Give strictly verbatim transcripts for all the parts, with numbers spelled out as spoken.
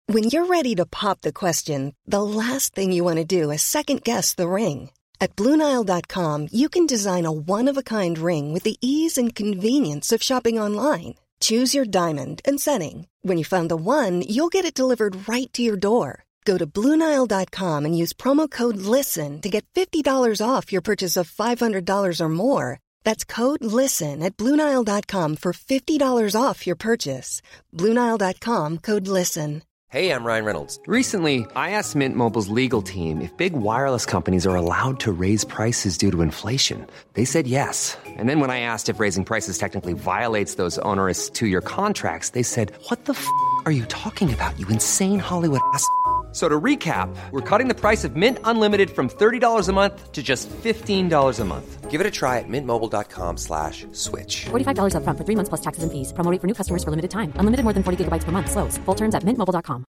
When you're ready to pop the question, the last thing you want to do is second-guess the ring. At Blue Nile dot com, you can design a one-of-a-kind ring with the ease and convenience of shopping online. Choose your diamond and setting. When you find the one, you'll get it delivered right to your door. Go to Blue Nile dot com and use promo code LISTEN to get fifty dollars off your purchase of five hundred dollars or more. That's code LISTEN at Blue Nile dot com for fifty dollars off your purchase. Blue Nile dot com, code LISTEN. Hey, I'm Ryan Reynolds. Recently, I asked Mint Mobile's legal team if big wireless companies are allowed to raise prices due to inflation. They said yes. And then when I asked if raising prices technically violates those onerous two-year contracts, they said, what the f*** are you talking about, you insane Hollywood ass f- So to recap, we're cutting the price of Mint Unlimited from thirty dollars a month to just fifteen dollars a month. Give it a try at mintmobile.com slash switch. forty-five dollars up front for three months plus taxes and fees. Promo rate for new customers for limited time. Unlimited more than forty gigabytes per month. Slows full terms at mint mobile dot com.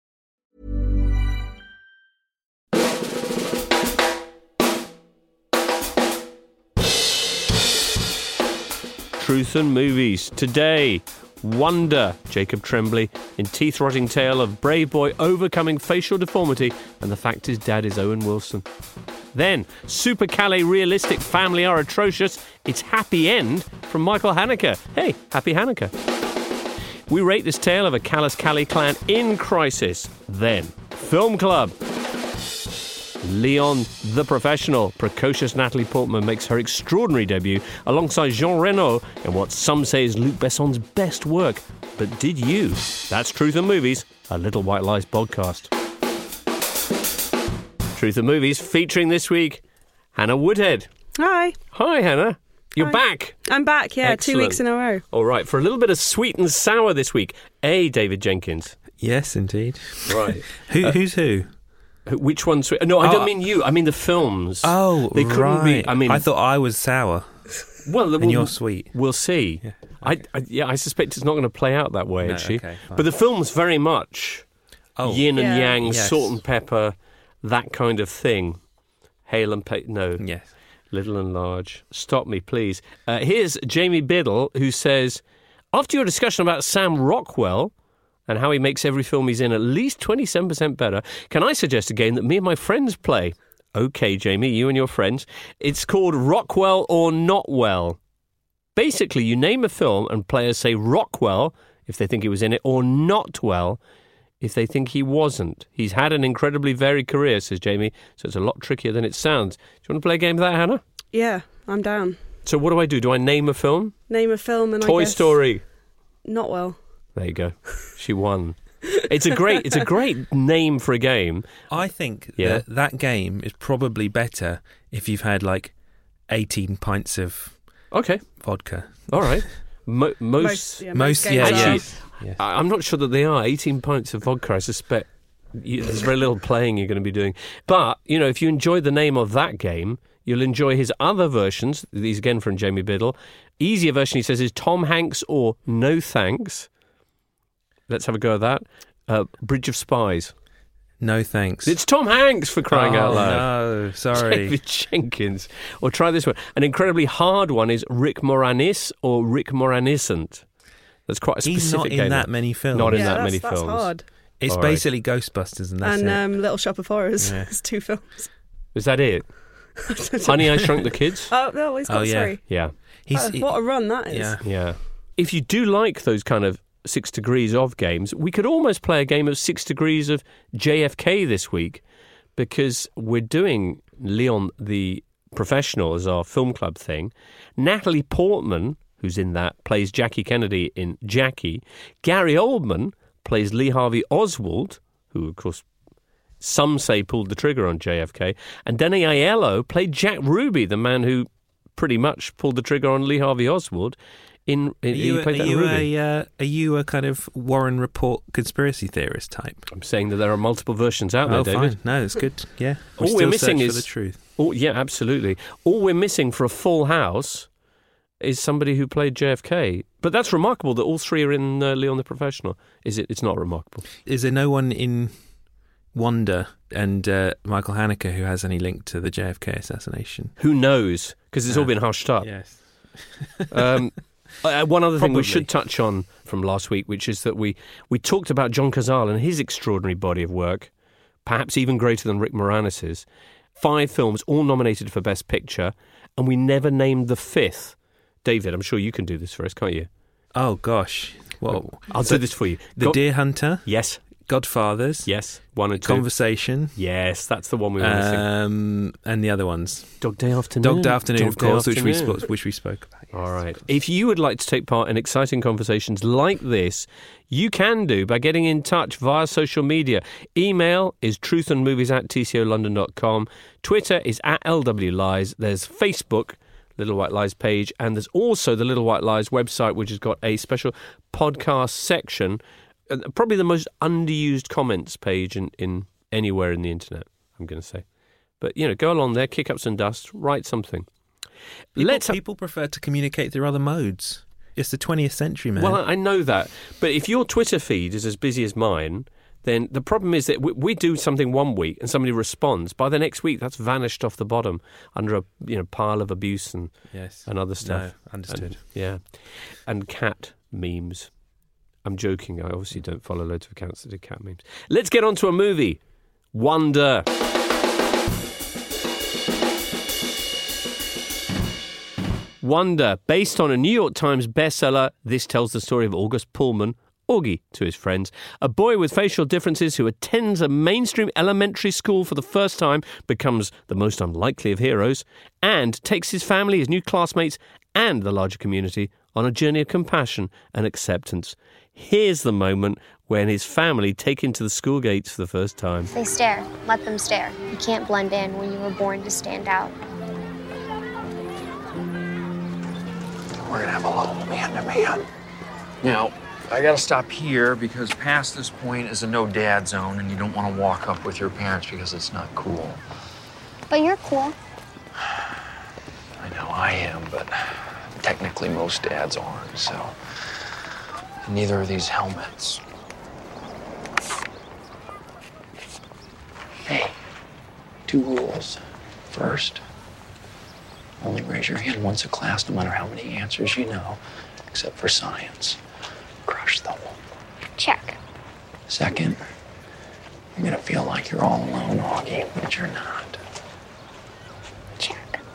Truth and Movies. Today, Wonder, Jacob Tremblay, in teeth-rotting tale of brave boy overcoming facial deformity and the fact his dad is Owen Wilson. Then, Super Calais realistic family are atrocious. It's Happy End from Michael Haneke. Hey, Happy Hanukkah. We rate this tale of a callous Calais clan in crisis. Then, Film Club. Leon the Professional. Precocious Natalie Portman makes her extraordinary debut alongside Jean Reno in what some say is Luc Besson's best work. But did you? That's Truth and Movies, a Little White Lies podcast. Truth and Movies featuring this week Hannah Woodhead. Hi. Hi, Hannah. You're Hi. back. I'm back, yeah, Excellent. two weeks in a row. All right, for a little bit of sweet and sour this week. A, David Jenkins. Yes, indeed. Right. Who, uh, who's who? Which one's sweet? No, I don't Oh, mean you. I mean the films. Oh, they couldn't right. be. I mean, I thought I was sour. Well, and we'll, you're sweet. We'll see. Yeah, I, I, yeah, I suspect it's not going to play out that way, No, actually. okay, fine. But the film's very much Oh. yin and Yeah. yang, Yes. salt and pepper, that kind of thing. Hail and pay. No. Yes. Little and large. Stop me, please. Uh, here's Jamie Biddle, who says, after your discussion about Sam Rockwell and how he makes every film he's in at least twenty-seven percent better, can I suggest a game that me and my friends play? Okay, Jamie, you and your friends. It's called Rockwell or Not Well. Basically, you name a film and players say Rockwell if they think he was in it, or Not Well if they think he wasn't. He's had an incredibly varied career, says Jamie, so it's a lot trickier than it sounds. Do you want to play a game of that, Hannah? Yeah, I'm down. So what do I do? Do I name a film? Name a film and Toy I guess Story. Not Well. There you go. She won. It's a great it's a great name for a game. I think Yeah. that that game is probably better if you've had like eighteen pints of Okay. vodka. All right. Mo- most, Most, yeah, most- games yeah, are. actually, Yes. I- I'm not sure that they are. eighteen pints of vodka, I suspect. You, there's very little playing you're going to be doing. But, you know, if you enjoy the name of that game, you'll enjoy his other versions. These again from Jamie Biddle. Easier version, he says, is Tom Hanks or No Thanks. Let's have a go at that. Uh, Bridge of Spies. No thanks. It's Tom Hanks, for crying oh, out loud. No, sorry. David Jenkins. Or try this one. An incredibly hard one is Rick Moranis or Rick Moranisant. That's quite a specific He's not in game. that many films. Not in yeah, that that's, many that's films. hard. It's All right. basically Ghostbusters, and that's and it. um, Little Shop of Horrors. Yeah. It's two films. Is that it? Honey, I Shrunk the Kids? Oh, no, he's got Oh, yeah. three. Yeah. He's, Uh, what a run that is. yeah. Yeah. If you do like those kind of Six Degrees of games, we could almost play a game of Six Degrees of J F K this week, because we're doing Leon the Professional as our film club thing. Natalie Portman, who's in that, plays Jackie Kennedy in Jackie. Gary Oldman plays Lee Harvey Oswald, who, of course, some say pulled the trigger on J F K. And Danny Aiello played Jack Ruby, the man who pretty much pulled the trigger on Lee Harvey Oswald. In, in Are you, he played are, that in you Ruby. a, uh, are you a kind of Warren Report conspiracy theorist type? I'm saying that there are multiple versions out oh, there, David. fine. No, it's good. Yeah. We All we're still missing search is- for the truth. Oh, yeah, absolutely. All we're missing for a full house is somebody who played J F K. But that's remarkable that all three are in uh, Leon the Professional. Is it? It's not remarkable. Is there no one in Wonder and uh, Michael Haneke who has any link to the J F K assassination? Who knows? Because it's all Yeah. been hushed up. Yes. Um, Uh, one other thing Probably. we should touch on from last week, which is that we, we talked about John Cazale and his extraordinary body of work, perhaps even greater than Rick Moranis's. Five films, all nominated for Best Picture, and we never named the fifth. David, I'm sure you can do this for us, can't you? Oh, gosh. Well, I'll so do this for you. The Go- Deer Hunter, Yes, Godfathers, yes, one and two. Conversation, Yes, that's the one we want to see. um, and the other ones. Dog Day Afternoon. Dog Day Afternoon, Dog of Day course, which we, Afternoon. spoke, which we spoke about. Yes. All right. If you would like to take part in exciting conversations like this, you can do by getting in touch via social media. Email is truthandmovies at t c o london dot com. Twitter is at L W Lies. There's Facebook, Little White Lies page, and there's also the Little White Lies website, which has got a special podcast section, uh, probably the most underused comments page in, in anywhere in the internet, I'm going to say. But, you know, go along there, kick up some dust, write something. People, Let's have- people prefer to communicate through other modes. It's the twentieth century, man. Well, I know that. But if your Twitter feed is as busy as mine, then the problem is that we, we do something one week and somebody responds. By the next week, that's vanished off the bottom under a you know pile of abuse and yes. and other stuff. No, understood. And, yeah. And cat memes. I'm joking. I obviously don't follow loads of accounts that do cat memes. Let's get on to a movie. Wonder. Wonder, based on a New York Times bestseller, this tells the story of August Pullman, Augie to his friends, a boy with facial differences who attends a mainstream elementary school for the first time, becomes the most unlikely of heroes, and takes his family, his new classmates, and the larger community on a journey of compassion and acceptance. Here's the moment when his family take him to the school gates for the first time. They stare. Let them stare. You can't blend in when you were born to stand out. We're gonna have a little man-to-man. Now, I gotta stop here because past this point is a no-dad zone and you don't want to walk up with your parents because it's not cool. But you're cool. I know I am, but technically most dads aren't, so... And neither are these helmets. Hey, two rules. First, only raise your hand once a class, no matter how many answers you know, except for science. Crush them. Check. Second, you're gonna feel like you're all alone, Augie, but you're not. Check.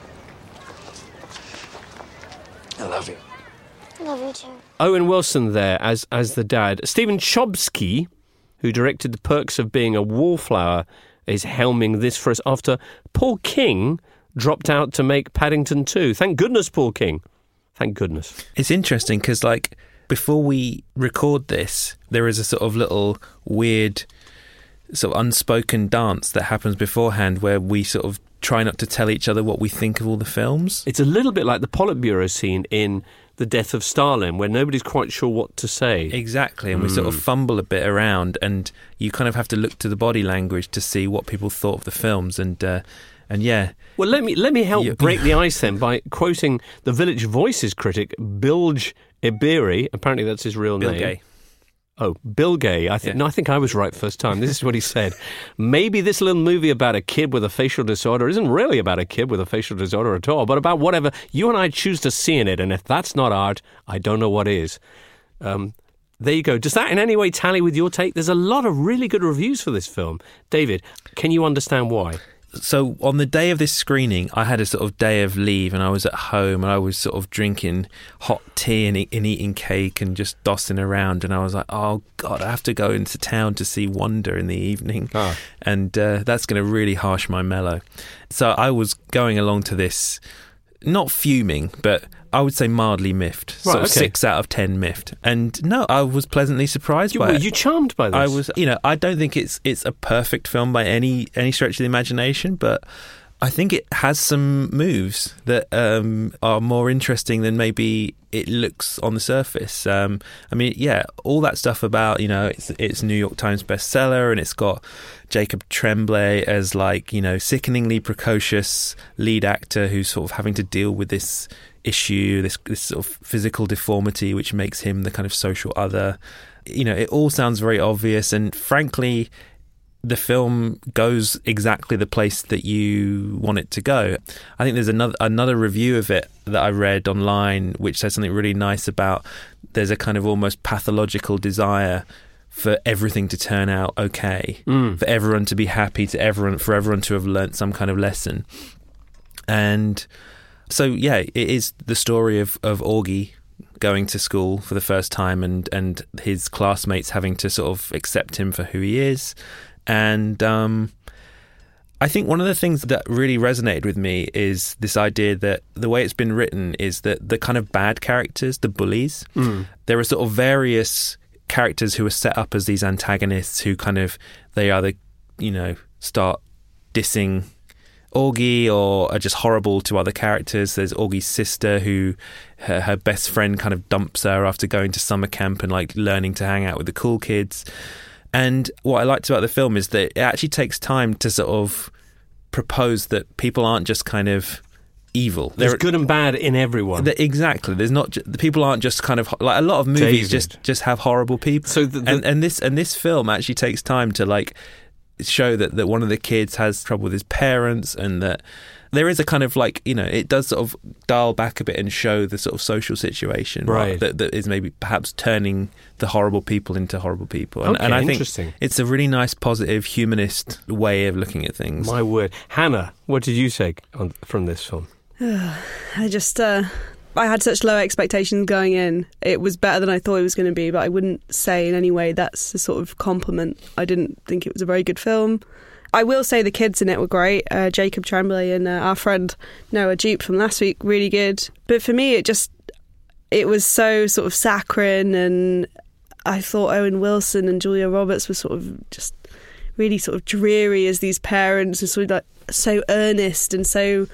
I love you. I love you too. Owen Wilson there as as the dad. Stephen Chbosky, who directed The Perks of Being a Wallflower, is helming this for us after Paul King dropped out to make Paddington two. Thank goodness, Paul King. Thank goodness. It's interesting because, like, before we record this, there is a sort of little weird sort of unspoken dance that happens beforehand where we sort of try not to tell each other what we think of all the films. It's a little bit like the Politburo scene in The Death of Stalin, where nobody's quite sure what to say. Exactly, and we sort of fumble a bit around, and you kind of have to look to the body language to see what people thought of the films, and uh, and yeah. Well, let me let me help You- break the ice then by quoting the Village Voices critic Bilge Ebiri. Apparently, that's his real Bill name. Gay. Oh, Bill Gay. I think Yeah. no, I think I was right first time. This is what he said. Maybe this little movie about a kid with a facial disorder isn't really about a kid with a facial disorder at all, but about whatever you and I choose to see in it. And if that's not art, I don't know what is. Um, there you go. Does that in any way tally with your take? There's a lot of really good reviews for this film. David, can you understand why? So on the day of this screening, I had a sort of day of leave, and I was at home, and I was sort of drinking hot tea and, e- and eating cake and just dossing around, and I was like, oh God, I have to go into town to see Wonder in the evening, Ah. and uh, that's going to really harsh my mellow. So I was going along to this, not fuming, but I would say mildly miffed, sort Right, of okay. six out of ten miffed. And no, I was pleasantly surprised You, by were it. you charmed by this? I was, you know, I don't think it's it's a perfect film by any any stretch of the imagination, but I think it has some moves that um, are more interesting than maybe it looks on the surface. Um, I mean, yeah, all that stuff about, you know, it's it's a New York Times bestseller, and it's got Jacob Tremblay as, like, you know, sickeningly precocious lead actor who's sort of having to deal with this issue, this this sort of physical deformity, which makes him the kind of social other. You know, it all sounds very obvious, and frankly, the film goes exactly the place that you want it to go. I think there's another another review of it that I read online which says something really nice about there's a kind of almost pathological desire for everything to turn out okay, mm. for everyone to be happy, to everyone for everyone to have learnt some kind of lesson. And so, yeah, it is the story of, of Augie going to school for the first time and, and his classmates having to sort of accept him for who he is. And um, I think one of the things that really resonated with me is this idea that the way it's been written is that the kind of bad characters, the bullies, mm. there are sort of various characters who are set up as these antagonists who kind of, they either, you know, start dissing Augie or are just horrible to other characters. There's Augie's sister who her, her best friend kind of dumps her after going to summer camp and like learning to hang out with the cool kids. And what I liked about the film is that it actually takes time to sort of propose that people aren't just kind of evil. There's They're, good and bad in everyone. Exactly. There's not ju- the people aren't just kind of like a lot of movies David. just just have horrible people. So the, the, and and this and this film actually takes time to like show that, that one of the kids has trouble with his parents and that there is a kind of like, you know, it does sort of dial back a bit and show the sort of social situation, right? right that, that is maybe perhaps turning the horrible people into horrible people. And, okay, and I think interesting. It's a really nice, positive, humanist way of looking at things. My word. Hannah, what did you take on, from this film? I just, uh, I had such low expectations going in. It was better than I thought it was going to be, but I wouldn't say in any way that's a sort of compliment. I didn't think it was a very good film. I will say the kids in it were great. Uh, Jacob Tremblay and uh, our friend Noah Jupe from last week, really good. But for me, it just, it was so sort of saccharine, and I thought Owen Wilson and Julia Roberts were sort of just really sort of dreary as these parents, and sort of like so earnest and so...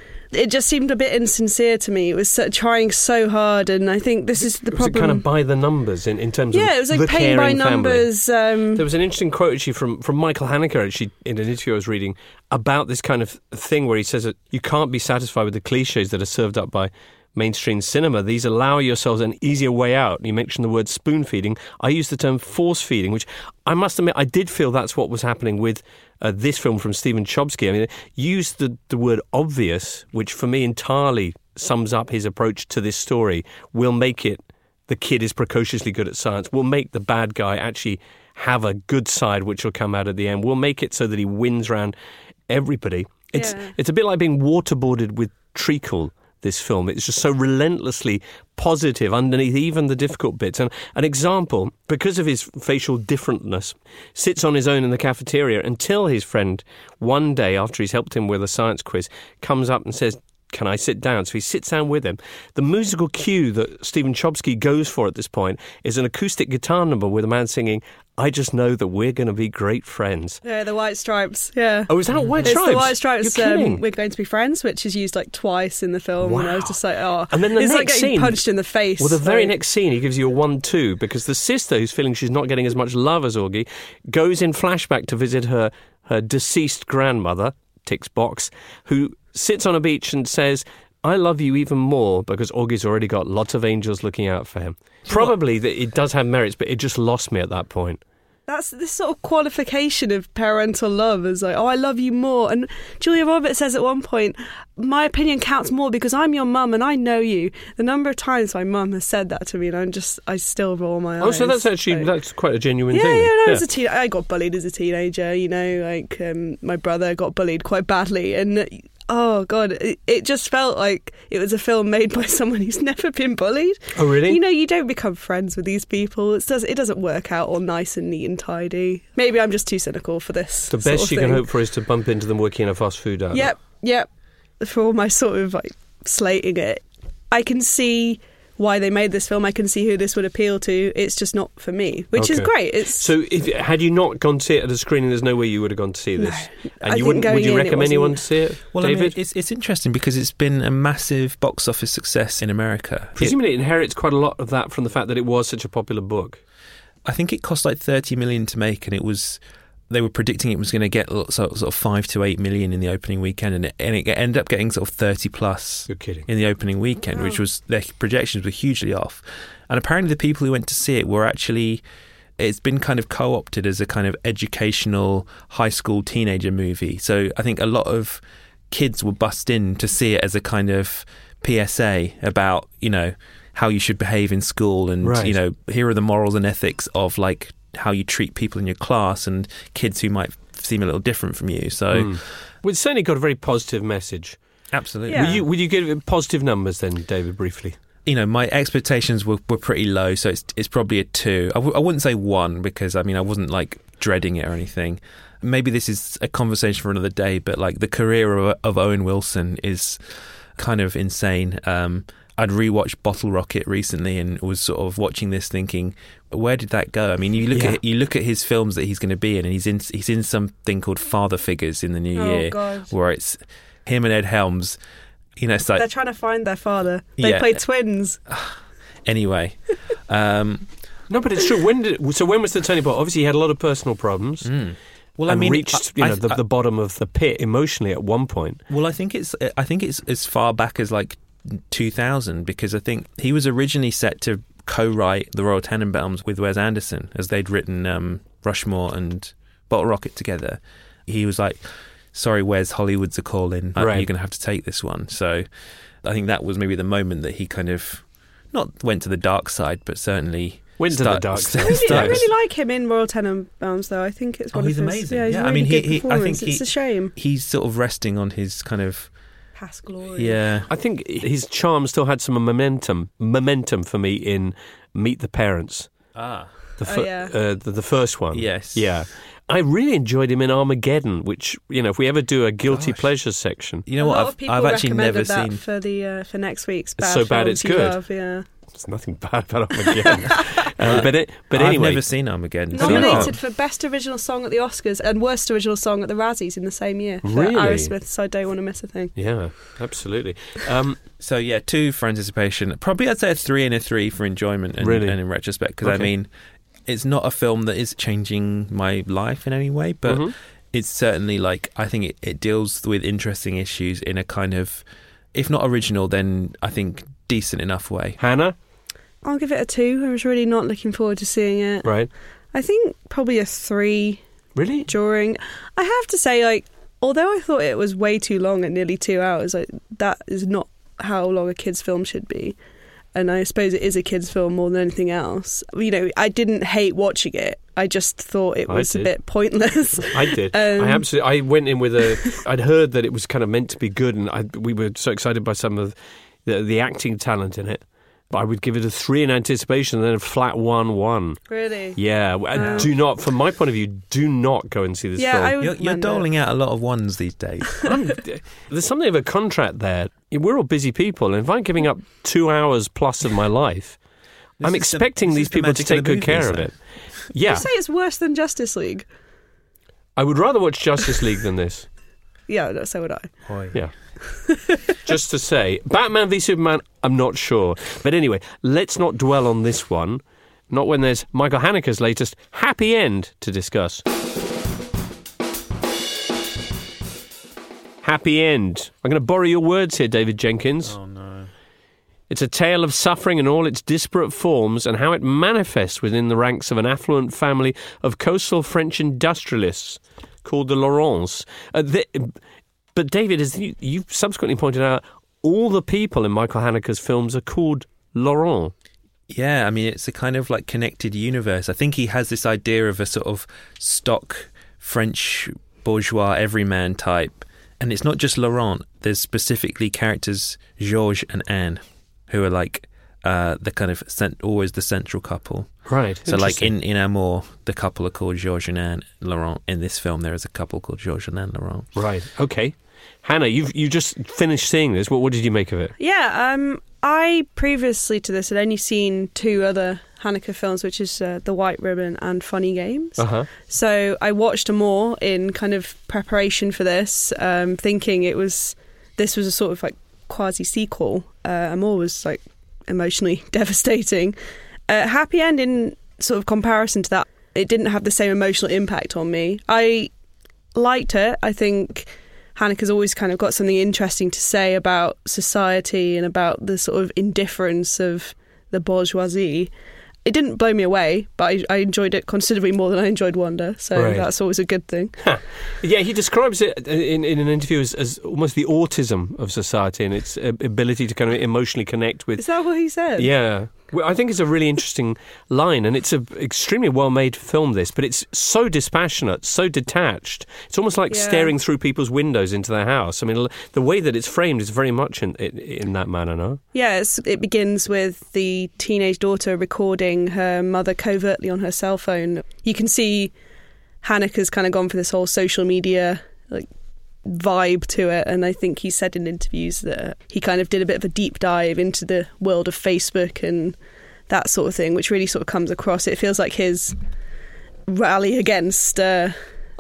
It just seemed a bit insincere to me. It was so, trying so hard, and I think this is the was problem. It kind of by the numbers in, in terms of yeah, it was like the paint by caring numbers. Um, there was an interesting quote actually from, from Michael Haneke actually in an interview I was reading about this kind of thing where he says that you can't be satisfied with the cliches that are served up by mainstream cinema. These allow yourselves an easier way out. You mentioned the word spoon feeding. I use the term force feeding, which I must admit I did feel that's what was happening with uh, this film from Stephen Chbosky. I mean, use the, the word obvious, which for me entirely sums up his approach to this story. We'll make it the kid is precociously good at science. We'll make the bad guy actually have a good side, which will come out at the end. We'll make it so that he wins around everybody. It's yeah. It's a bit like being waterboarded with treacle, this film. It's just so relentlessly positive underneath even the difficult bits. And an example, because of his facial differentness, sits on his own in the cafeteria until his friend, one day after he's helped him with a science quiz, comes up and says, "Can I sit down?" So he sits down with him. The musical cue that Stephen Chbosky goes for at this point is an acoustic guitar number with a man singing, "I just know that we're going to be great friends." Yeah, the White Stripes. Yeah. Oh, is that White it's Stripes? It's the White Stripes. You're kidding. Um, we're going to be friends, which is used like twice in the film. Wow. And I was just like, oh. And then the it's next like getting scene, punched in the face. Well, the very like, next scene, he gives you a one-two because the sister, who's feeling she's not getting as much love as Augie, goes in flashback to visit her her deceased grandmother, ticks box, who sits on a beach and says, "I love you even more," because Augie's already got lots of angels looking out for him. Probably that it does have merits, but it just lost me at that point. That's this sort of qualification of parental love is like, "Oh, I love you more." And Julia Roberts says at one point, "My opinion counts more because I'm your mum and I know you." The number of times my mum has said that to me, and I'm just, I still roll my eyes. Oh, so that's actually, like, that's quite a genuine yeah, thing. Yeah, no, yeah. as a teen, I got bullied as a teenager, you know, like um, my brother got bullied quite badly, and oh God, it, it just felt like it was a film made by someone who's never been bullied. Oh, really? You know, you don't become friends with these people. It, does, it doesn't work out all nice and neat and tidy. Maybe I'm just too cynical for this. The sort best of you thing. can hope for is to bump into them working in a fast food outlet. Yep, yep. For all my sort of like slating it, I can see why they made this film. I can see who this would appeal to. It's just not for me, which okay. is great. It's so if had you not gone to see it at a screening, there's no way you would have gone to see this. No, and I you think wouldn't. going Would you in, it recommend wasn't- anyone to see it, Well, David? I mean, it's it's interesting because it's been a massive box office success in America. Presumably, it inherits quite a lot of that from the fact that it was such a popular book. I think it cost like thirty million to make, and it was. They were predicting it was going to get sort of, sort of five to eight million in the opening weekend, and it, and it ended up getting sort of thirty plus. You're kidding. In the opening weekend, Wow. which was their projections were hugely off. And apparently, the people who went to see it were actually it's been kind of co-opted as a kind of educational high school teenager movie. So I think a lot of kids will bust in to see it as a kind of P S A about, you know, how you should behave in school, and Right. you know, here are the morals and ethics of like how you treat people in your class and kids who might seem a little different from you. So Mm. Well, it's certainly got a very positive message. absolutely. Yeah. Would you would you give it positive numbers then, David, briefly? You know, my expectations were, were pretty low, so it's it's probably a two. I, w- I wouldn't say one, because I mean I wasn't like dreading it or anything. Maybe this is a conversation for another day, but like the career of, of Owen Wilson is kind of insane. Um, I'd rewatched Bottle Rocket recently and was sort of watching this thinking, where did that go? I mean, you look Yeah. at you look at his films that he's going to be in, and he's in he's in something called Father Figures in the new Oh, year, God. where it's him and Ed Helms. You know, it's like They're trying to find their father. They Yeah. play twins. anyway. Um, No, but it's true. When did so? When was the turning point? Obviously, he had a lot of personal problems. mm. Well, and I mean, reached I- you know I- the, the bottom of the pit emotionally at one point. Well, I think it's I think it's as far back as like two thousand, because I think he was originally set to co-write The Royal Tenenbaums with Wes Anderson, as they'd written um, Rushmore and Bottle Rocket together. He was like, "Sorry, Wes, Hollywood's a calling. Uh, Right. You're going to have to take this one." So I think that was maybe the moment that he kind of not went to the dark side, but certainly Went to the start- dark start- side. I really, I started- really like him in Royal Tenenbaums, though. I think it's Oh, one he's of his. amazing. Yeah, he's Yeah, a I really mean, good he- he- I performance. think it's he- a shame. He's sort of resting on his kind of Past glory. yeah. I think his charm still had some momentum. Momentum for me in Meet the Parents. Ah. The, Oh, fir- yeah. uh, the, the first one. Yes. Yeah. I really enjoyed him in Armageddon, which, you know, if we ever do a guilty Gosh. pleasures section, You know a what? lot I've, of people I've actually recommended never that seen. for the uh, for next week's. It's Bad so bad films it's you good. love, yeah. there's nothing bad about Armageddon. uh, but it, but I've anyway, never seen Armageddon. so- Nominated for Best Original Song at the Oscars and Worst Original Song at the Razzies in the same year for Really? Aerosmith, so I don't want to miss a thing. Yeah, absolutely. Um, So yeah, two for anticipation. Probably I'd say a three and a three for enjoyment and, Really? and in retrospect, because I Okay. mean, it's not a film that is changing my life in any way, but Mhm. it's certainly like, I think it, it deals with interesting issues in a kind of, if not original, then I think decent enough way. Hannah, I'll give it a two. I was really not looking forward to seeing it. right? I think probably a three Really? during. I have to say, like, although I thought it was way too long at nearly two hours, like, that is not how long a kid's film should be. And I suppose it is a kid's film more than anything else. You know, I didn't hate watching it. I just thought it I was a did. bit pointless. I did. Um, I absolutely. I went in with a. I'd heard that it was kind of meant to be good, and I, we were so excited by some of the, the acting talent in it. But I would give it a three in anticipation, and then a flat one one. Really? Yeah, and Wow. do not, from my point of view, do not go and see this Yeah, film. I would You're, you're recommend it. doling out a lot of ones these days. I'm, there's something of a contract there. We're all busy people, and if I'm giving up two hours plus of my life, This I'm is the- expecting this these is the people to magic of take the good care movies, of though. it. Yeah, You say it's worse than Justice League? I would rather watch Justice League than this. Yeah, no, so would I. Boy. Yeah. Just to say, Batman v Superman, I'm not sure. But anyway, let's not dwell on this one. Not when there's Michael Haneke's latest Happy End to discuss. Happy End. I'm going to borrow your words here, David Jenkins. Oh no. It's a tale of suffering in all its disparate forms and how it manifests within the ranks of an affluent family of coastal French industrialists called the Laurents. Uh, the, but David, as you, you subsequently pointed out, all the people in Michael Haneke's films are called Laurent. Yeah, I mean, it's a kind of like connected universe. I think he has this idea of a sort of stock French bourgeois everyman type. And it's not just Laurent. There's specifically characters Georges and Anne, who are like uh, the kind of cent- always the central couple. Right. So like in, in Amour, the couple are called Georges and Anne Laurent. In this film, there is a couple called Georges and Anne Laurent. Right. Okay. Hannah, you've you just finished seeing this. What, what did you make of it? Yeah, um, I previously to this had only seen two other Haneke films, which is uh, The White Ribbon and Funny Games. Uh-huh. So I watched Amour in kind of preparation for this, um, thinking it was this was a sort of like quasi sequel. Uh, Amour was like emotionally devastating. Uh, Happy End, in sort of comparison to that, it didn't have the same emotional impact on me. I liked it. I think Haneke's always kind of got something interesting to say about society and about the sort of indifference of the bourgeoisie. it didn't blow me away, but I, I enjoyed it considerably more than I enjoyed Wonder, so Right. that's always a good thing. Yeah, he describes it in, in an interview as, as almost the autism of society and its ability to kind of emotionally connect with. Is that what he said? Yeah. Well, I think it's a really interesting line, and it's an extremely well-made film, this, but it's so dispassionate, so detached. It's almost like Yeah. staring through people's windows into their house. I mean, l- the way that it's framed is very much in, in, in that manner, no? Yeah, it's, it begins with the teenage daughter recording her mother covertly on her cell phone. You can see Haneke's kind of gone for this whole social media like vibe to it, and I think he said in interviews that he kind of did a bit of a deep dive into the world of Facebook and that sort of thing, which really sort of comes across. It feels like his rally against uh,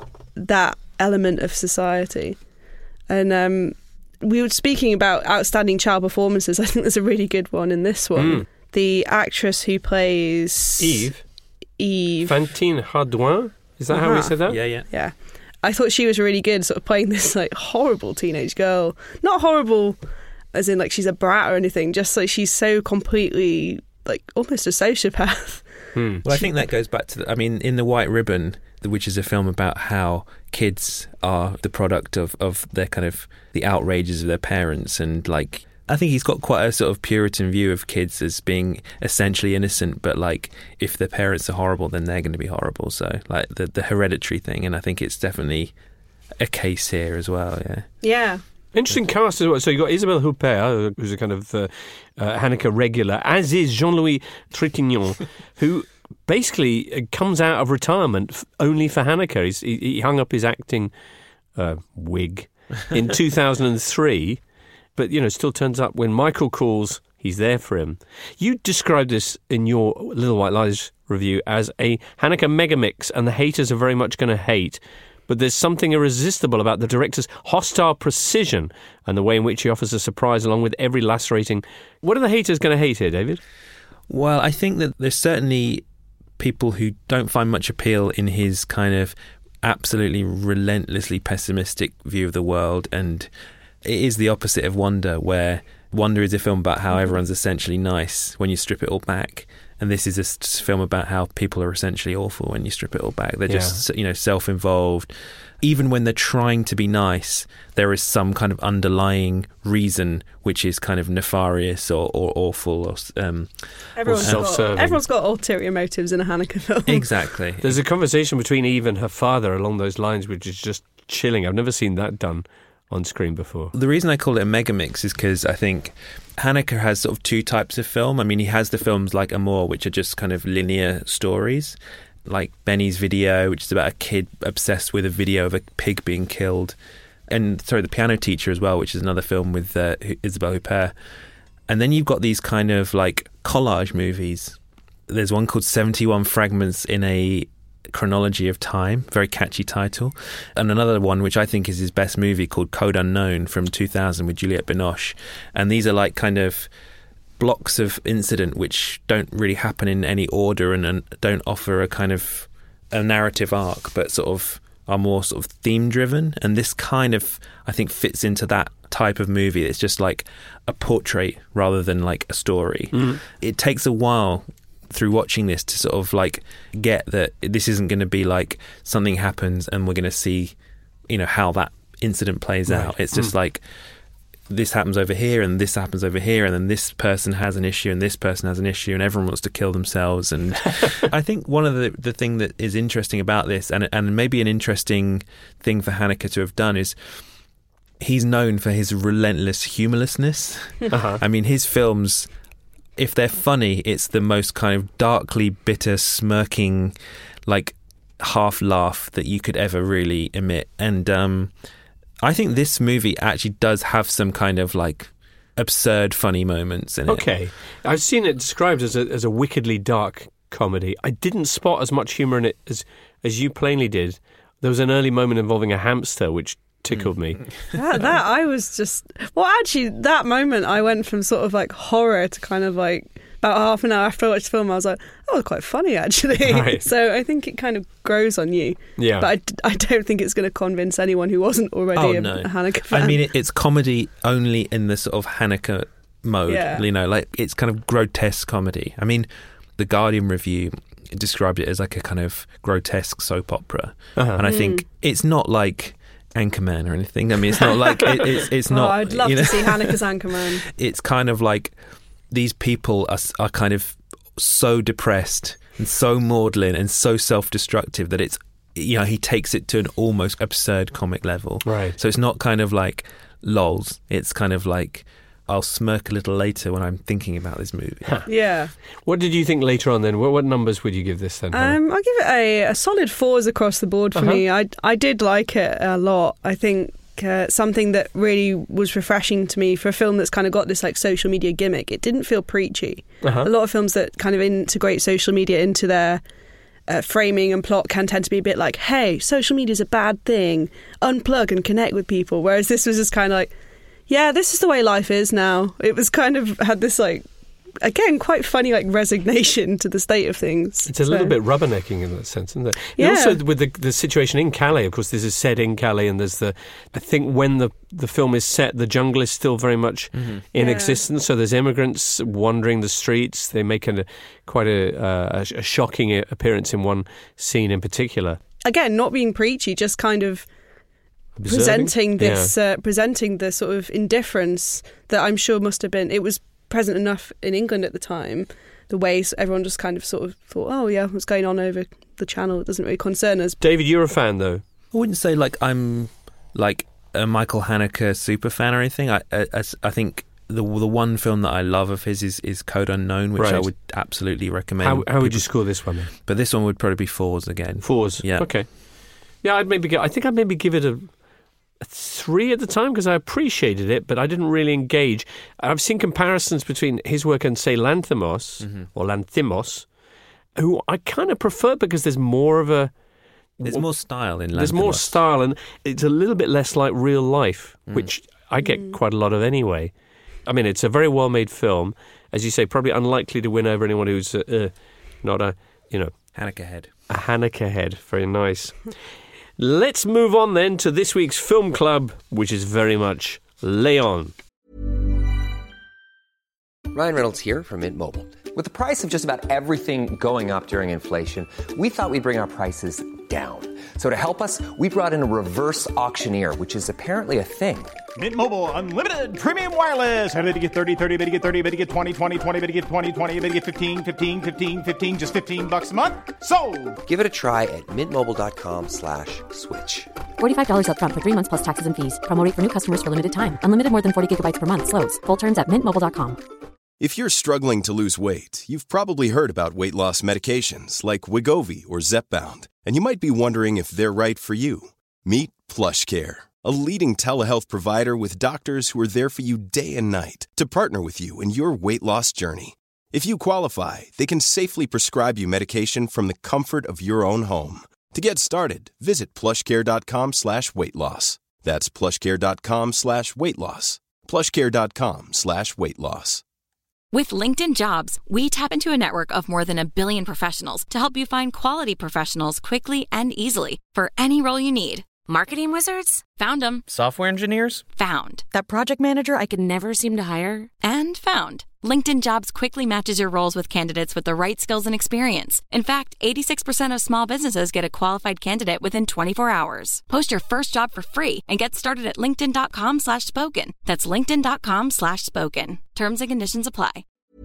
that element of society. And um, we were speaking about outstanding child performances. I think there's a really good one in this one. Mm. The actress who plays Eve. Eve. Fantine Hardouin? Is that how we Uh-huh. said that? Yeah, yeah. Yeah. I thought she was really good, sort of playing this like horrible teenage girl. Not horrible as in like she's a brat or anything, just like she's so completely like almost a sociopath. Hmm. Well, I think that goes back to, the, I mean, in The White Ribbon, which is a film about how kids are the product of, of their kind of, the outrages of their parents, and like, I think he's got quite a sort of Puritan view of kids as being essentially innocent, but like, if their parents are horrible, then they're going to be horrible. So like the, the hereditary thing, and I think it's definitely a case here as well, yeah. Yeah. Interesting cast as well. So you've got Isabelle Huppert, who's a kind of uh, uh, Haneke regular, as is Jean-Louis Trintignant, who basically comes out of retirement f- only for Haneke. He's, he, he hung up his acting uh, wig in two thousand three, but, you know, still turns up when Michael calls, he's there for him. You described this in your Little White Lies review as a Haneke megamix, and the haters are very much going to hate. But there's something irresistible about the director's hostile precision and the way in which he offers a surprise along with every lacerating... What are the haters going to hate here, David? Well, I think that there's certainly people who don't find much appeal in his kind of absolutely relentlessly pessimistic view of the world, and it is the opposite of Wonder, where Wonder is a film about how everyone's essentially nice when you strip it all back, and this is a s- film about how people are essentially awful when you strip it all back. They're just, you know, self-involved. Even when they're trying to be nice, there is some kind of underlying reason which is kind of nefarious or, or awful or um, Everyone's got, self-serving. everyone's got ulterior motives in a Haneke film. exactly. There's a conversation between Eve and her father along those lines which is just chilling. I've never seen that done on screen before. The reason I call it a megamix is because I think Haneke has sort of two types of film. I mean, he has the films like Amour, which are just kind of linear stories, like Benny's Video, which is about a kid obsessed with a video of a pig being killed, and sorry, The Piano Teacher as well, which is another film with uh, Isabelle Huppert. And then you've got these kind of like collage movies. There's one called seventy-one Fragments in a Chronology of Time, very catchy title, and another one which I think is his best movie called Code Unknown from two thousand with Juliette Binoche. And these are like kind of blocks of incident which don't really happen in any order and, and don't offer a kind of a narrative arc, but sort of are more sort of theme driven. And this kind of, I think, fits into that type of movie. It's just like a portrait rather than like a story. Mm. It takes a while through watching this to sort of like get that this isn't going to be like something happens and we're going to see, you know, how that incident plays Right. out. It's just Mm. like this happens over here and this happens over here, and then this person has an issue and this person has an issue and everyone wants to kill themselves. And I think one of the the thing that is interesting about this, and and maybe an interesting thing for Haneke to have done, is he's known for his relentless humorlessness. Uh-huh. I mean, his films, if they're funny, it's the most kind of darkly bitter, smirking, like half laugh that you could ever really emit. And um, I think this movie actually does have some kind of like absurd, funny moments in it. Okay. I've seen it described as a, as a wickedly dark comedy. I didn't spot as much humour in it as, as you plainly did. There was an early moment involving a hamster, which tickled me. that, that I was just well actually that moment I went from sort of like horror to kind of like about half an hour after I watched the film I was like, that was quite funny actually. Right. So I think it kind of grows on you. Yeah. But I, I don't think it's going to convince anyone who wasn't already Oh, a, no. a Haneke fan. I mean, it, it's comedy only in the sort of Haneke mode, Yeah. you know, like it's kind of grotesque comedy. I mean, the Guardian review described it as like a kind of grotesque soap opera. Uh-huh. And I think it's not like Anchorman or anything. I mean, it's not like it, it's it's Oh, not. I'd love you know, to see Haneke's Anchorman. It's kind of like these people are are kind of so depressed and so maudlin and so self-destructive that it's, you know, he takes it to an almost absurd comic level. Right. So it's not kind of like lols. It's kind of like, I'll smirk a little later when I'm thinking about this movie. Yeah. What did you think later on then? What, what numbers would you give this then? Hannah? Um, I'll give it a, a solid fours across the board for Uh-huh. me. I, I did like it a lot. I think uh, something that really was refreshing to me for a film that's kind of got this like social media gimmick, it didn't feel preachy. Uh-huh. A lot of films that kind of integrate social media into their uh, framing and plot can tend to be a bit like, hey, social media is a bad thing, unplug and connect with people. Whereas this was just kind of like, yeah, this is the way life is now. It was kind of had this like, again, quite funny like resignation to the state of things. It's a So- little bit rubbernecking in that sense, isn't it? Yeah. And also with the the situation in Calais, of course, this is set in Calais, and there's the I think when the the film is set, the jungle is still very much Mm-hmm. in Yeah. existence. So there's immigrants wandering the streets. They make a quite a, uh, a, a shocking appearance in one scene in particular. Again, not being preachy, just kind of Observing? presenting this, Yeah. uh, presenting the sort of indifference that I'm sure must have been. It was present enough in England at the time. The way everyone just kind of sort of thought, oh yeah, what's going on over the channel? It doesn't really concern us. David, you're a fan though. I wouldn't say like I'm like a Michael Haneke super fan or anything. I I, I think the the one film that I love of his is, is Code Unknown, which I Right. would absolutely recommend. How, how would you people- score this one then? But this one would probably be fours again. Fours. Yeah. Okay. Yeah, I'd maybe give, I think I'd maybe give it a, a three at the time because I appreciated it, but I didn't really engage. I've seen comparisons between his work and say Lanthimos Mm-hmm. or Lanthimos, who I kind of prefer because there's more of a There's more style in. there's more Lanthimos. style and it's a little bit less like real life, Mm. which I get quite a lot of anyway. I mean, it's a very well made film, as you say, probably unlikely to win over anyone who's uh, uh, not a you know Haneke head. a Haneke head. Very nice. Let's move on then to this week's film club, which is very much Leon. Ryan Reynolds here from Mint Mobile. With the price of just about everything going up during inflation, we thought we'd bring our prices down. So to help us, we brought in a reverse auctioneer, which is apparently a thing. Mint Mobile Unlimited Premium Wireless. How to get thirty, thirty, bit to get thirty, bit to get twenty, twenty, twenty, bit to get twenty, twenty, bit to get fifteen, fifteen, fifteen, fifteen, just fifteen bucks a month? Sold! Give it a try at mintmobile.com slash switch. forty-five dollars up front for three months plus taxes and fees. Promo rate for new customers for limited time. Unlimited more than forty gigabytes per month. Slows full terms at mint mobile dot com. If you're struggling to lose weight, you've probably heard about weight loss medications like Wegovy or Zepbound, and you might be wondering if they're right for you. Meet PlushCare, a leading telehealth provider with doctors who are there for you day and night to partner with you in your weight loss journey. If you qualify, they can safely prescribe you medication from the comfort of your own home. To get started, visit plushcare.com slash weight loss. That's plushcare.com slash weight loss. plushcare.com slash weight loss. With LinkedIn Jobs, we tap into a network of more than a billion professionals to help you find quality professionals quickly and easily for any role you need. Marketing wizards? Found them. Software engineers? Found. That project manager I could never seem to hire? And found. LinkedIn Jobs quickly matches your roles with candidates with the right skills and experience. In fact, eighty-six percent of small businesses get a qualified candidate within twenty-four hours. Post your first job for free and get started at linkedin.com slash spoken. That's linkedin.com slash spoken. Terms and conditions apply.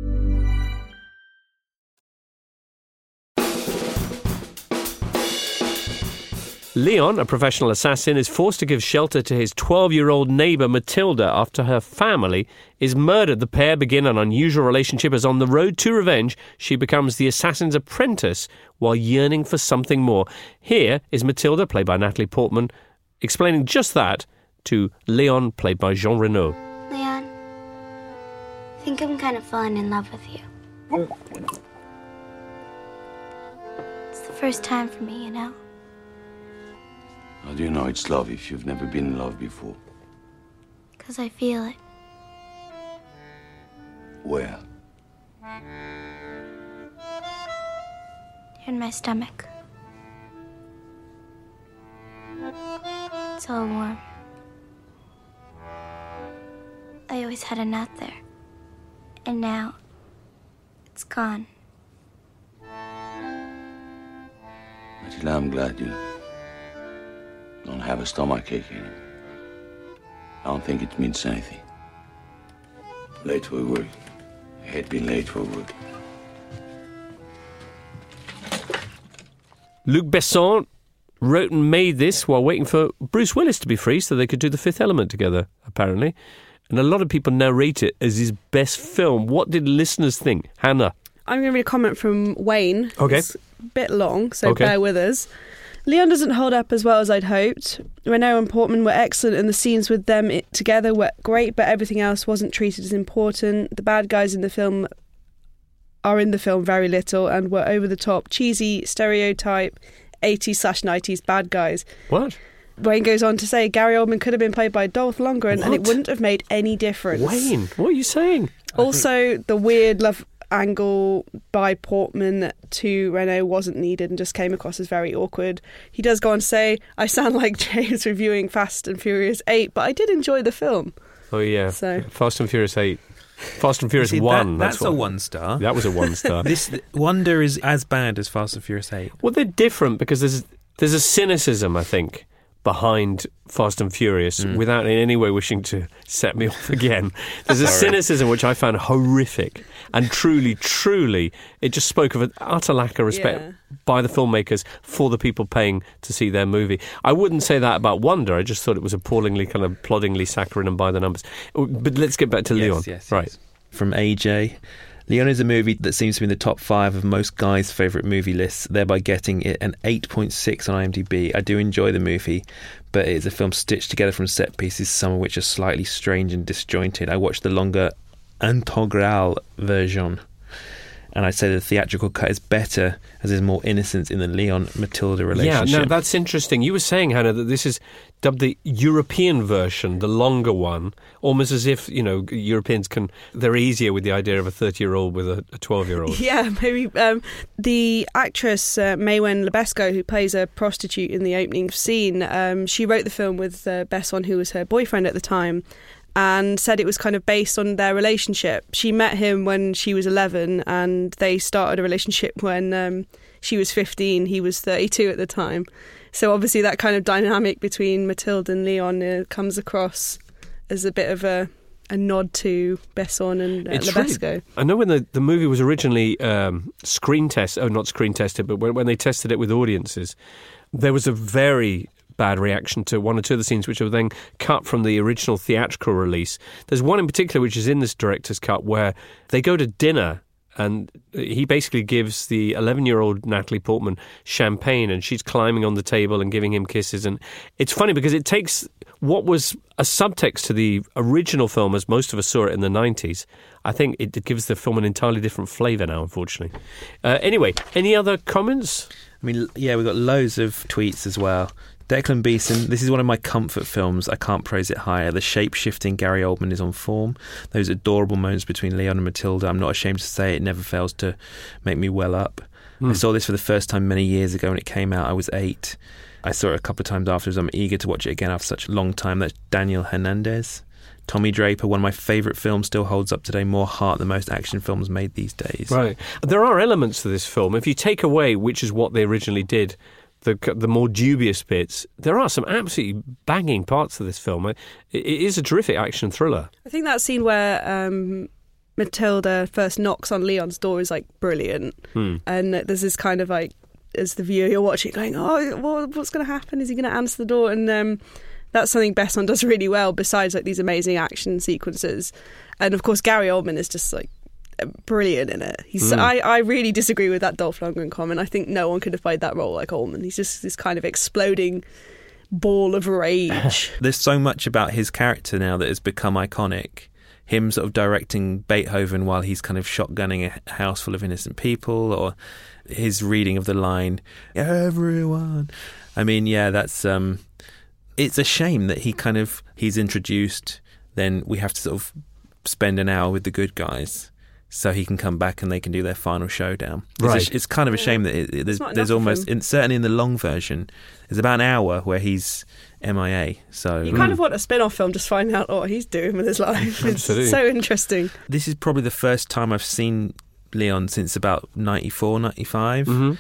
Leon, a professional assassin, is forced to give shelter to his twelve-year-old neighbour Matilda after her family is murdered. The pair begin an unusual relationship as on the road to revenge, she becomes the assassin's apprentice while yearning for something more. Here is Matilda, played by Natalie Portman, explaining just that to Leon, played by Jean Reno. Leon, I think I'm kind of falling in love with you. It's the first time for me, you know? How do you know it's love if you've never been in love before? Because I feel it. Where? In my stomach. It's all warm. I always had a knot there. And now, it's gone. Actually, I'm glad you don't have a stomachache anymore. I don't think it means anything. Late for work. I hate being late for work. Luc Besson wrote and made this while waiting for Bruce Willis to be free so they could do The Fifth Element together, apparently. And a lot of people now rate it as his best film. What did listeners think? Hannah? I'm going to read a comment from Wayne. Okay. It's a bit long, so Okay. bear with us. Leon doesn't hold up as well as I'd hoped. Renault and Portman were excellent and the scenes with them it, together were great, but everything else wasn't treated as important. The bad guys in the film are in the film very little and were over the top, cheesy, stereotype, eighties slash nineties bad guys. What? Wayne goes on to say Gary Oldman could have been played by Dolph Lundgren and it What? wouldn't have made any difference. Wayne, what are you saying? Also, the weird love angle by Portman to Renault wasn't needed and just came across as very awkward. He does go on to say, I sound like James reviewing Fast and Furious eight, but I did enjoy the film. Oh, yeah. So- Fast and Furious eight. Fast and Furious See, that- one. that's what- a one star. That was a one star. This Wonder is as bad as Fast and Furious eight. Well, they're different because there's there's a cynicism, I think, behind Fast and Furious Mm. without in any way wishing to set me off again. There's a cynicism which I found horrific and truly, truly, it just spoke of an utter lack of respect Yeah. by the filmmakers for the people paying to see their movie. I wouldn't say that about Wonder. I just thought it was appallingly kind of ploddingly saccharine and by the numbers. But let's get back to Yes, Leon. yes, right. yes. From A J. Leon is a movie that seems to be in the top five of most guys' favourite movie lists, thereby getting it an eight point six on IMDb. I do enjoy the movie, but it is a film stitched together from set pieces, some of which are slightly strange and disjointed. I watched the longer Integral version, and I'd say the theatrical cut is better as there's more innocence in the Leon-Matilda relationship. Yeah, no, that's interesting. You were saying, Hannah, that this is dubbed the European version, the longer one, almost as if, you know, Europeans can, they're easier with the idea of a thirty-year-old with a twelve-year-old. Yeah, maybe. Um, the actress uh, Maywin Lebesco, who plays a prostitute in the opening scene, um, she wrote the film with uh, Besson, who was her boyfriend at the time, and said it was kind of based on their relationship. She met him when she was eleven and they started a relationship when um, she was fifteen. He was thirty-two at the time. So obviously that kind of dynamic between Matilda and Leon uh, comes across as a bit of a, a nod to Besson and uh, It's Lebesco. really- I know when the, the movie was originally um, screen tested, oh, not screen tested, but when, when they tested it with audiences, there was a very bad reaction to one or two of the scenes which were then cut from the original theatrical release. There's one in particular which is in this director's cut where they go to dinner and he basically gives the eleven-year-old Natalie Portman champagne and she's climbing on the table and giving him kisses. And it's funny because it takes what was a subtext to the original film, as most of us saw it in the nineties. I think it, it gives the film an entirely different flavour now, unfortunately. Uh, anyway, any other comments? I mean, yeah, we've got loads of tweets as well. Declan Beeson, this is one of my comfort films. I can't praise it higher. The shape-shifting Gary Oldman is on form. Those adorable moments between Leon and Matilda, I'm not ashamed to say it never fails to make me well up. Mm. I saw this for the first time many years ago when it came out. I was eight. I saw it a couple of times afterwards. I'm eager to watch it again after such a long time. That's Daniel Hernandez. Tommy Draper, one of my favourite films, still holds up today. More heart than most action films made these days. Right. There are elements to this film. If you take away, which is what they originally did, the the more dubious bits, there are some absolutely banging parts of this film. It, it is a terrific action thriller. I think that scene where um, Matilda first knocks on Leon's door is like brilliant. Hmm. And there's this kind of like, as the viewer, you're watching going, oh, what, what's going to happen? Is he going to answer the door? And um, that's something Besson does really well, besides like these amazing action sequences. And of course, Gary Oldman is just like brilliant in it. He's. Mm. I, I really disagree with that Dolph Lundgren comment. I think no one could have played that role like Oldman. He's just this kind of exploding ball of rage. There's so much about his character now that has become iconic. Him sort of directing Beethoven while he's kind of shotgunning a house full of innocent people, or his reading of the line, everyone. I mean, yeah, that's... um it's a shame that he kind of... He's introduced, then we have to sort of spend an hour with the good guys so he can come back and they can do their final showdown. It's, Right. a, it's kind of a shame that it, it, there's, not there's enough of almost... him. In, certainly in the long version, there's about an hour where he's M I A. So You kind of want a spin-off film, just find out what he's doing with his life. It's Absolutely. so interesting. this is probably the first time I've seen Leon since about ninety-four, ninety-five. Mm-hmm.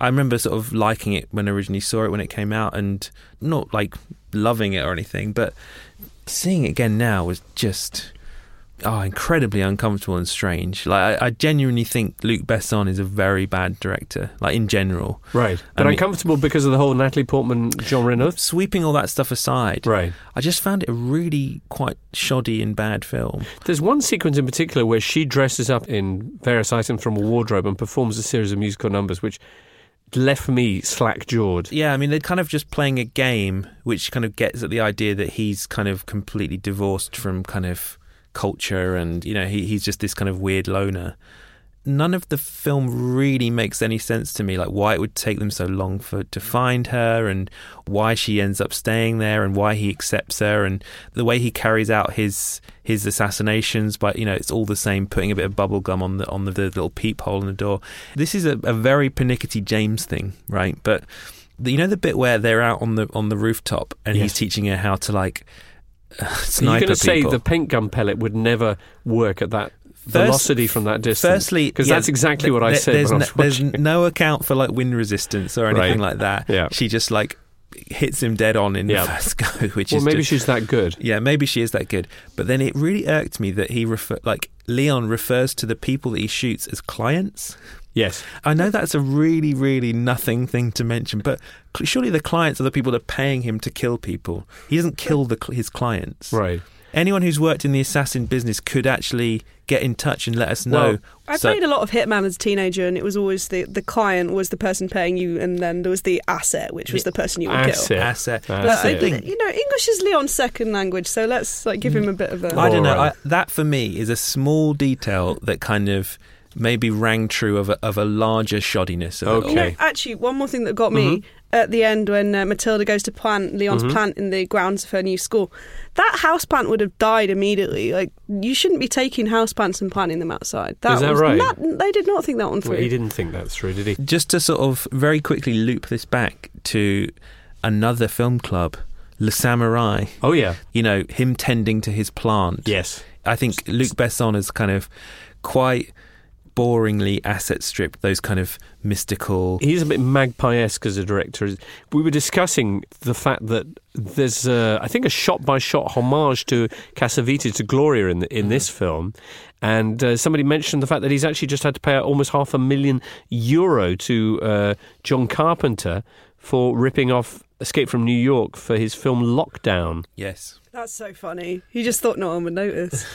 I remember sort of liking it when I originally saw it when it came out, and not like loving it or anything, but seeing it again now was just oh incredibly uncomfortable and strange. Like I, I genuinely think Luc Besson is a very bad director, like in general. Right, but I mean, uncomfortable because of the whole Natalie Portman, Jean Reno. Sweeping all that stuff aside, right? I just found it a really quite shoddy and bad film. There's one sequence in particular where she dresses up in various items from a wardrobe and performs a series of musical numbers, which left me slack-jawed. Yeah, I mean, they're kind of just playing a game which kind of gets at the idea that he's kind of completely divorced from kind of culture, and, you know, he, he's just this kind of weird loner. None of the film really makes any sense to me, like why it would take them so long for to find her, and why she ends up staying there, and why he accepts her, and the way he carries out his his assassinations. But you know, it's all the same, putting a bit of bubble gum on the on the, the little peephole in the door. This is a, a very Pernickety James thing, right? But the, you know the bit where they're out on the on the rooftop and yes. he's teaching her how to like uh, sniper You're going to say people. the paint gun pellet would never work at that velocity First, from that distance? Firstly, because yeah, that's exactly what I there, said there's, when no, I was there's no account for like wind resistance or anything right. like that. Yeah. She just like hits him dead on in yeah. the first go, which well, is maybe just, she's that good. Yeah, maybe she is that good. But then it really irked me that he refer like Leon refers to the people that he shoots as clients. Yes. I know that's a really, really nothing thing to mention, but surely the clients are the people that are paying him to kill people. He doesn't kill the, his clients. Right. Anyone who's worked in the assassin business could actually get in touch and let us know. Well, I so, played a lot of Hitman as a teenager, and it was always the, the client was the person paying you, and then there was the asset, which was the person you would asset. kill. Asset. But I, you know, English is Leon's second language, so let's like give him a bit of a... I don't know. I, that, for me, is a small detail that kind of maybe rang true of a, of a larger shoddiness of okay. it all. You know, actually, one more thing that got me... Mm-hmm. At the end, when uh, Matilda goes to plant Leon's mm-hmm. plant in the grounds of her new school, that house plant would have died immediately. Like, you shouldn't be taking house plants and planting them outside. That Is that was right? Not, they did not think that one through. Well, he didn't think that through, did he? Just to sort of very quickly loop this back to another film club, Le Samurai. Oh, yeah. You know, him tending to his plant. Yes. I think Luc Besson is kind of quite boringly asset stripped those kind of mystical... He's a bit Magpie-esque as a director. We were discussing the fact that there's, uh, I think, a shot-by-shot homage to Cassavetes, to Gloria in, the, in mm-hmm. this film. And uh, somebody mentioned the fact that he's actually just had to pay out almost half a million euro to uh, John Carpenter for ripping off Escape from New York for his film Lockdown. Yes. That's so funny. He just thought no one would notice.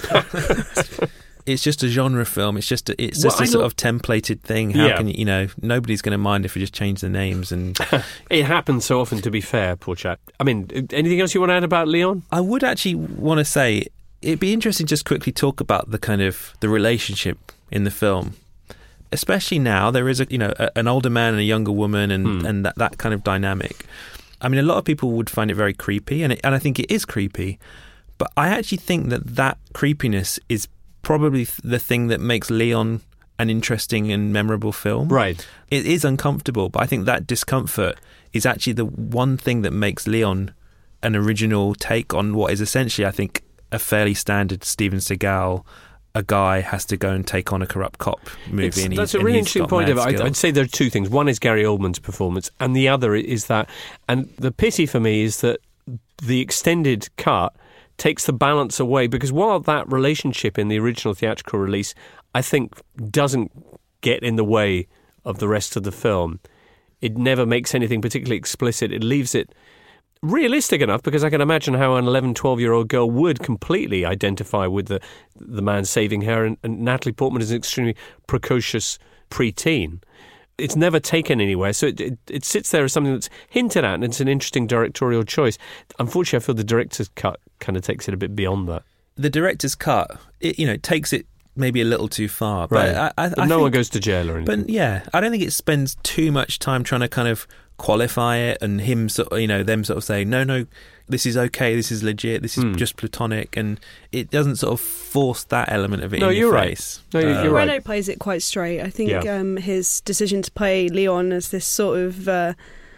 It's just a genre film. It's just a, it's just well, a sort of templated thing. How yeah. can you, you know, nobody's going to mind if we just change the names. And it happens so often, to be fair, poor chap. I mean, anything else you want to add about Leon? I would actually want to say it'd be interesting just quickly talk about the kind of the relationship in the film. Especially now, there is a you know a, an older man and a younger woman, and, hmm. and that, that kind of dynamic. I mean, a lot of people would find it very creepy, and it, and I think it is creepy. But I actually think that that creepiness is probably the thing that makes Leon an interesting and memorable film. Right. It is uncomfortable, but I think that discomfort is actually the one thing that makes Leon an original take on what is essentially, I think, a fairly standard Steven Seagal, a guy has to go and take on a corrupt cop movie. It's, and that's he, a really and interesting point. Of it. I'd say there are two things. One is Gary Oldman's performance, and the other is that, and the pity for me is that the extended cut takes the balance away, because while that relationship in the original theatrical release, I think, doesn't get in the way of the rest of the film, it never makes anything particularly explicit. It leaves it realistic enough, because I can imagine how an eleven, twelve-year-old girl would completely identify with the the man saving her, and, and Natalie Portman is an extremely precocious preteen. It's never taken anywhere, so it, it it sits there as something that's hinted at, and it's an interesting directorial choice. Unfortunately, I feel the director's cut kind of takes it a bit beyond that. The director's cut, it, you know, takes it maybe a little too far, but, right. I, I, but I no think, one goes to jail or anything. But yeah, I don't think it spends too much time trying to kind of qualify it, and him sort of, you know, them sort of saying, no, no, this is okay, this is legit, this is mm. just platonic, and it doesn't sort of force that element of it no, in you're your right. face. No, you're, uh, you're right. Reno plays it quite straight. I think yeah. um, his decision to play Leon as this sort of uh,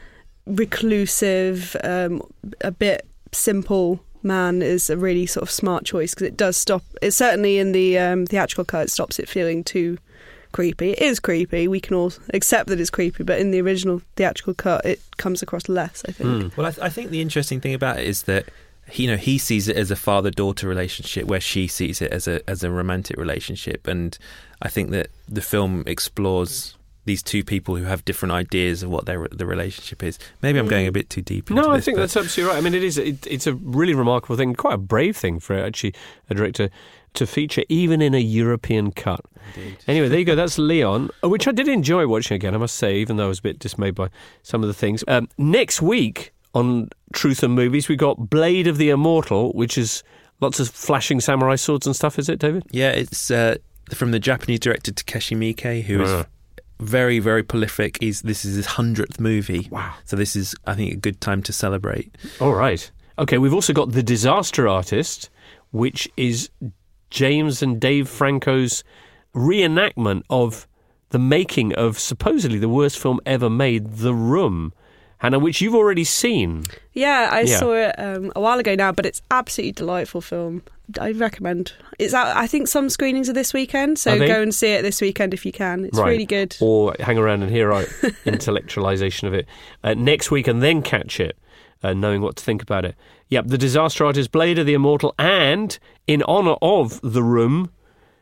reclusive, um, a bit simple man is a really sort of smart choice, because it does stop, it certainly in the um, theatrical cut, it stops it feeling too creepy. It is creepy. We can all accept that it's creepy, but in the original theatrical cut, it comes across less, I think. Mm. Well, I, th- I think the interesting thing about it is that you know he sees it as a father-daughter relationship, where she sees it as a as a romantic relationship, and I think that the film explores these two people who have different ideas of what their the relationship is. Maybe I'm going a bit too deep into No, I this, think but that's absolutely right. I mean, it is. It, it's a really remarkable thing, quite a brave thing for actually a director to feature, even in a European cut. Indeed. Anyway, there you go. That's Leon, which I did enjoy watching again, I must say, even though I was a bit dismayed by some of the things. Um, next week on Truth and Movies, we got Blade of the Immortal, which is lots of flashing samurai swords and stuff, is it, David? Yeah, it's uh, from the Japanese director Takeshi Miike, who is Uh. very, very prolific. He's, this is his hundredth movie. Wow. So this is, I think, a good time to celebrate. All right. Okay, we've also got The Disaster Artist, which is James and Dave Franco's reenactment of the making of supposedly the worst film ever made, The Room. Hannah, which you've already seen. Yeah, I Yeah. saw it um, a while ago now, but it's absolutely delightful film. I recommend. It's out, I think some screenings are this weekend, so Are they? go and see it this weekend if you can. It's Right. really good. Or hang around and hear our intellectualization of it uh, next week and then catch it, uh, knowing what to think about it. Yep, The Disaster Artist, Blade of the Immortal, and in honour of The Room,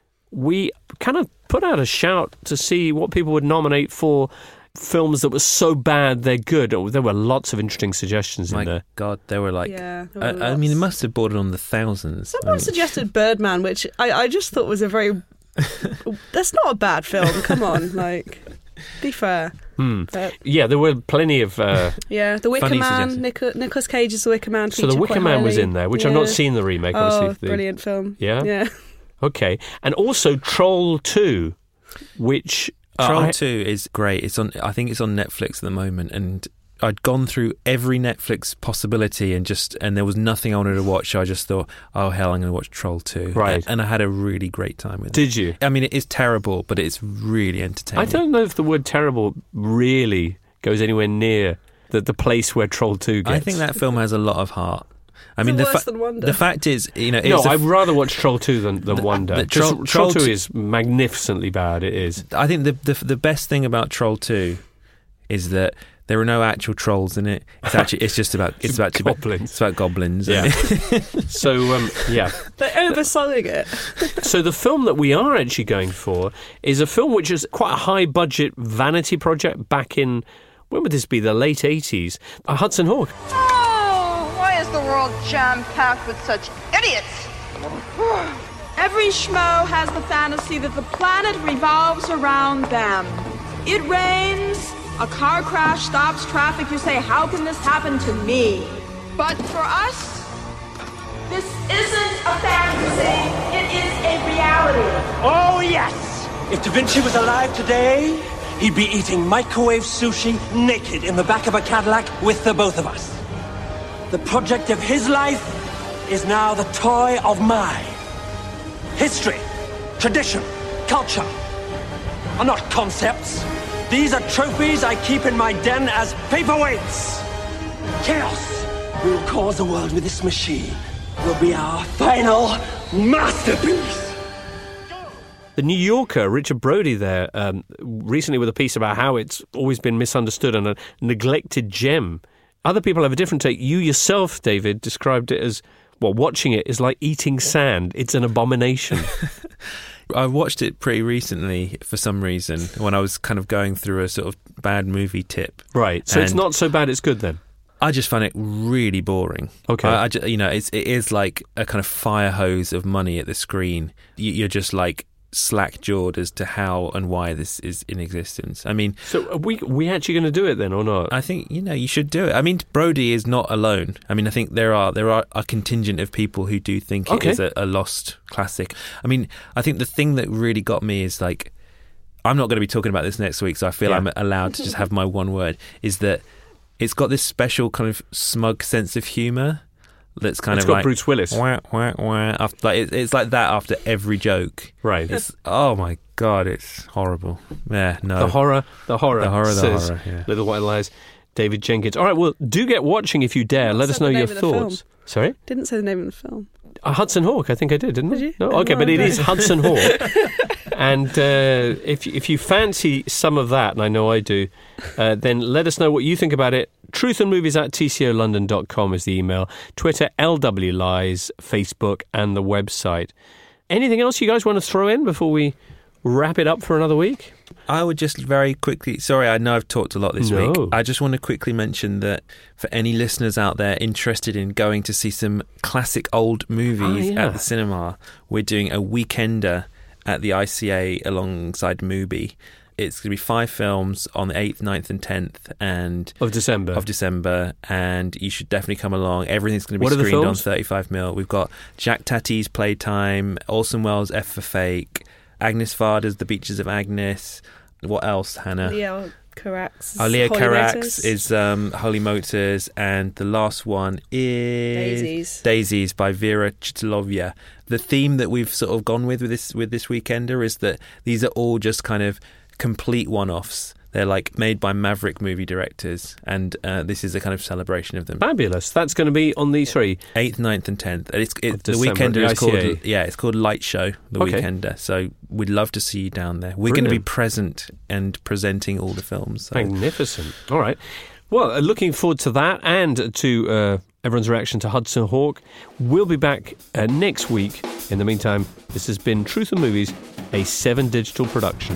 we kind of put out a shout to see what people would nominate for films that were so bad they're good. Oh, there were lots of interesting suggestions My in there. God, there were like, Yeah, there were I, I mean, it lots. must have bordered on the thousands. Someone I mean, suggested Birdman, which I, I just thought was a very... That's not a bad film, come on, like, be fair. Hmm. But, Yeah, there were plenty of... Uh, yeah, The Wicker Funny Man, suggestion. Nic- Nicolas Cage's The Wicker Man so The featured Wicker quite Man was highly. in there, which I've not Yeah. seen the remake, Oh, obviously. The- brilliant film. Yeah? Yeah. Okay. And also Troll two, which... uh, Troll I- two is great. It's on. I think it's on Netflix at the moment, and I'd gone through every Netflix possibility, and just and there was nothing I wanted to watch. So I just thought, oh hell, I'm going to watch Troll two. Right. and, and I had a really great time with it. Did you? I mean, it is terrible, but it's really entertaining. I don't know if the word terrible really goes anywhere near the, the place where Troll two gets. I think that film has a lot of heart. I Is mean, it the, worse fa- than Wonder? the fact is, you know, No, it's a I'd f- rather watch Troll two than, than The- Wonder. the Just- Troll- Troll, Troll two t- is magnificently bad, it is. I think the, the the best thing about Troll two is that there are no actual trolls in it. It's actually it's just about it's about Goblins. It's about goblins. Yeah. So, um, yeah. They're overselling it. So the film that we are actually going for is a film which is quite a high-budget vanity project back in, when would this be, the late eighties? Uh, Hudson Hawk. Oh, why is the world jam-packed with such idiots? Every schmo has the fantasy that the planet revolves around them. It rains, a car crash stops traffic, you say, how can this happen to me? But for us, this isn't a fantasy, it is a reality. Oh, yes! If Da Vinci was alive today, he'd be eating microwave sushi naked in the back of a Cadillac with the both of us. The project of his life is now the toy of mine. History, tradition, culture are not concepts. These are trophies I keep in my den as paperweights. Chaos we will cause the world with this machine will be our final masterpiece. The New Yorker, Richard Brody there, um, recently with a piece about how it's always been misunderstood and a neglected gem. Other people have a different take. You yourself, David, described it as, well, watching it is like eating sand. It's an abomination. I watched it pretty recently for some reason when I was kind of going through a sort of bad movie tip. Right. So it's And not so bad, it's good then? I just find it really boring. Okay. I, I ju- you know, it's, it is like a kind of fire hose of money at the screen. You, you're just like slack-jawed as to how and why this is in existence. I mean... So are we, we actually going to do it then or not? I think, you know, you should do it. I mean, Brody is not alone. I mean, I think there are there are a contingent of people who do think Okay. it is a, a lost classic. I mean, I think the thing that really got me is like... I'm not going to be talking about this next week, so I feel Yeah. I'm allowed to just have my one word, is that it's got this special kind of smug sense of humour that's kind It's of got like... Bruce Willis. Wah, wah, wah, after, like, it, it's like that after every joke. Right. It's, oh my God, it's horrible. Yeah, no. The horror, the horror, The horror, the says horror, yeah. Little White Lies, David Jenkins. All right, well, do get watching if you dare. Let Said us know the your name of the film. thoughts. Sorry? Didn't say the name of the film. Uh, Hudson Hawk, I think I did, didn't I? Did you? No, Oh, okay, no, but it no. is Hudson Hawk. And uh, if, if you fancy some of that, and I know I do, uh, then let us know what you think about it. truth and movies at t c o london dot com is the email. Twitter, L W Lies, Facebook, and the website. Anything else you guys want to throw in before we wrap it up for another week? I would just very quickly, sorry, I know I've talked a lot this No. week. I just want to quickly mention that for any listeners out there interested in going to see some classic old movies Oh, yeah. at the cinema, we're doing a weekender at the I C A alongside Mubi. It's going to be five films on the eighth, ninth and tenth and Of December. Of December, and you should definitely come along. Everything's going to be What are the screened on films? thirty-five mil. We've got Jack Tatty's Playtime, Orson Welles' F for Fake, Agnes Varda's The Beaches of Agnes. What else, Hannah? Leo Carax. Oh, Leah Holy Carax Motors. is um, Holy Motors, and the last one is Daisies. Daisies by Vera Chitilovya. The theme that we've sort of gone with with this with this weekender is that these are all just kind of complete one-offs. They're like made by maverick movie directors, and uh, this is a kind of celebration of them. Fabulous. That's going to be on the sorry eighth, ninth, and tenth. It's it, Of the December, weekender the is I C A. called yeah, it's called Light Show. The Okay. weekender. So we'd love to see you down there. We're going to be Brilliant. present and presenting all the films. So. Magnificent. All right. Well, uh, looking forward to that and to uh, everyone's reaction to Hudson Hawk. We'll be back uh, next week. In the meantime, this has been Truth and Movies, a Seven Digital production.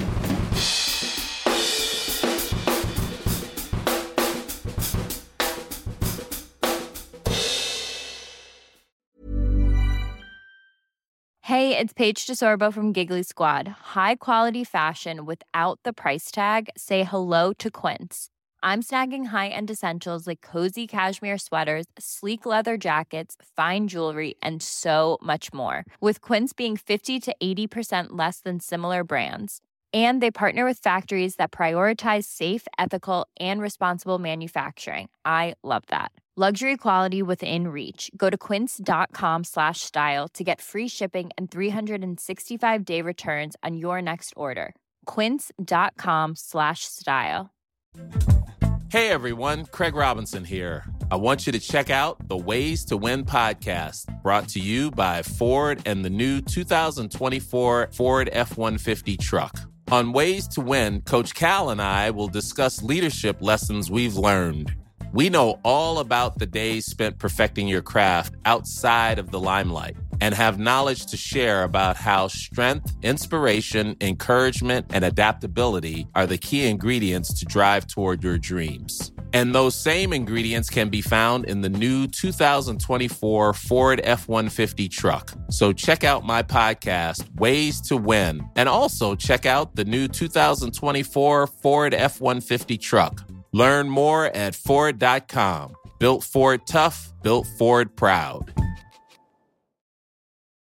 Hey, it's Paige DeSorbo from Giggly Squad. High quality fashion without the price tag. Say hello to Quince. I'm snagging high-end essentials like cozy cashmere sweaters, sleek leather jackets, fine jewelry, and so much more. With Quince being fifty to eighty percent less than similar brands. And they partner with factories that prioritize safe, ethical, and responsible manufacturing. I love that. Luxury quality within reach. Go to quince.com slash style to get free shipping and three sixty-five day returns on your next order. Quince.com slash style. Hey everyone, Craig Robinson here. I want you to check out the Ways to Win podcast, brought to you by Ford and the new two thousand twenty-four Ford F one fifty truck. On Ways to Win, Coach Cal and I will discuss leadership lessons we've learned. We know all about the days spent perfecting your craft outside of the limelight and have knowledge to share about how strength, inspiration, encouragement, and adaptability are the key ingredients to drive toward your dreams. And those same ingredients can be found in the new two thousand twenty-four Ford F one fifty truck. So check out my podcast, Ways to Win, and also check out the new two thousand twenty-four Ford F one fifty truck. Learn more at Ford dot com. Built Ford tough, built Ford proud.